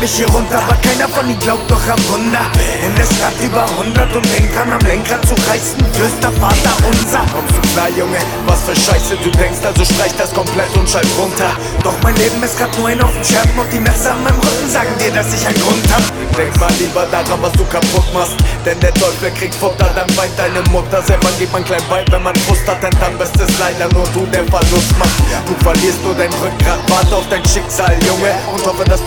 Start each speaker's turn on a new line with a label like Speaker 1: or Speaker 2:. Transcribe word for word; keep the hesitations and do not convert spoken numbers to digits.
Speaker 1: mich hier runter, aber keiner von ihnen glaubt doch am Wunder. Und es hat über hundert und denkt dran, am Lenkrad zu reißen, flüster Vater unser.
Speaker 2: Kommst du klar, Junge, was für Scheiße du denkst, also streich das komplett und schalt runter.
Speaker 1: Doch mein Leben ist grad nur ein auf den Scherben und die Messer an meinem Rücken sagen dir, dass ich einen Grund hab.
Speaker 2: Denk mal lieber daran, was du kaputt machst, denn der Teufel kriegt Futter, dann weint deine Mutter. Selber gibt man klein Weib, wenn man Frust hat, denn dann bist es leider nur du, der Verlust macht. Du verlierst nur dein Rückgrat, warte auf dein Schicksal, Junge, und hoffe, dass